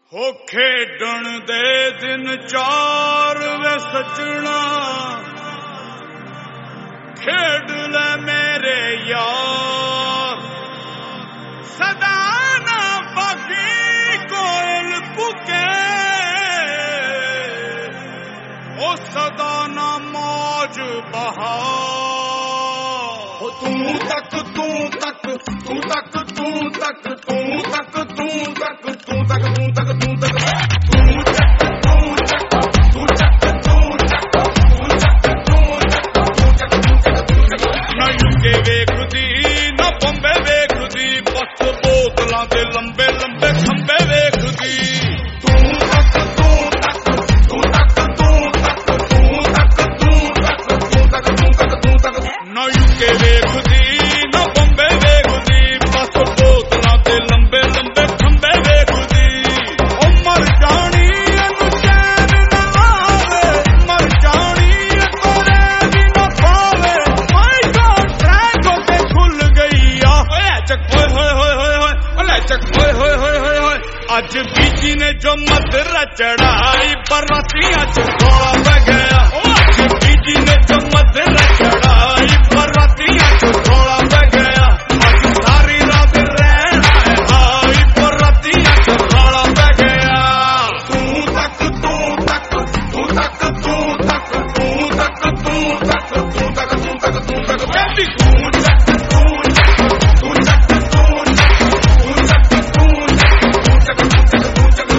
हो खेडण दे दिन चार वे सजना, खेड ले मेरे यार। सदा ना बाकी कोयल कुके, ओ सदा ना मौज बहार। तू तक तू तक तू तक तू तक तू तक तू तक तू तक तू तक तू तक ना यूके वेखदी ना बंबे वेखदी, बस बोतलां दे लंबे लंबे खंबे वेखदी। तू तक तू तक तू तक तू तक तू तक तू तक तू तक तू तक तू तक ना यूके वेखदी ना बंबे वेखदी, बस बोतलां दे लंबे लंबे खंबे वेखदी। ओ मर जानी एनू चैन ना आवे, मर जानी तोरे भी ना पावे। माय गॉड ट्रैक होके खुल गई आ, ओए चक होए होए होए होए होए, ओले चक होए होए होए होए होए। अज बीजी ने जो मदरा चढ़ाई, बरातियां च थोड़ा बह गया। अज बीजी ने जो मदरा चढ़ाई, बरातियां च थोड़ा बह गया। अज सारी रात रहना है आई, बरातियां च थोड़ा बह गया। तू तक तू तक तू तक तू तक तू तक तू तक तू तक तू तक तू तक जल्दी तू तक तू तक तू तक तू तक तू तक तू तक तू तक तू तक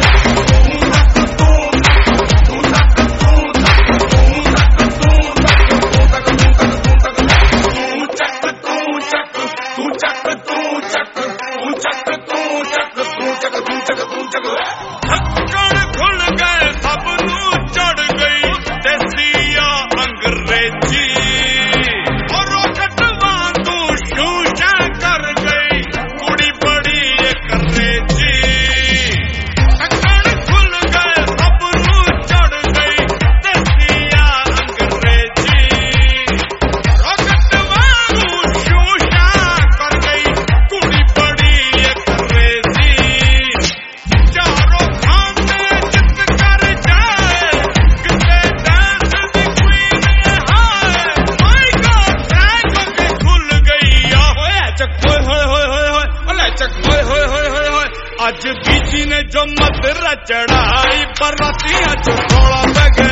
ढक्कन खुल गए सब नू चढ़ गई देसिया अंग्रेजी, और रोकट वांगू शूशा कर गई कुड़ी बड़ी एक रेजी। ढक्कन खुल गए सब नू चढ़ गई देसिया अंग्रेजी, रोकट वांगू शूशा कर गई कुड़ी बड़ी एक रेजी। चारों खाने जित कर जाए, किसे डांस दी क्वीन ये हाय। माय गॉड ट्रैक होके खुल गई आ, ओए चक होए होए होए होए होए, ओले चक होए होए होए होए होए। अज बीजी ने जो मदरा चढ़ाई, बरातियां च थोड़ा बह गया।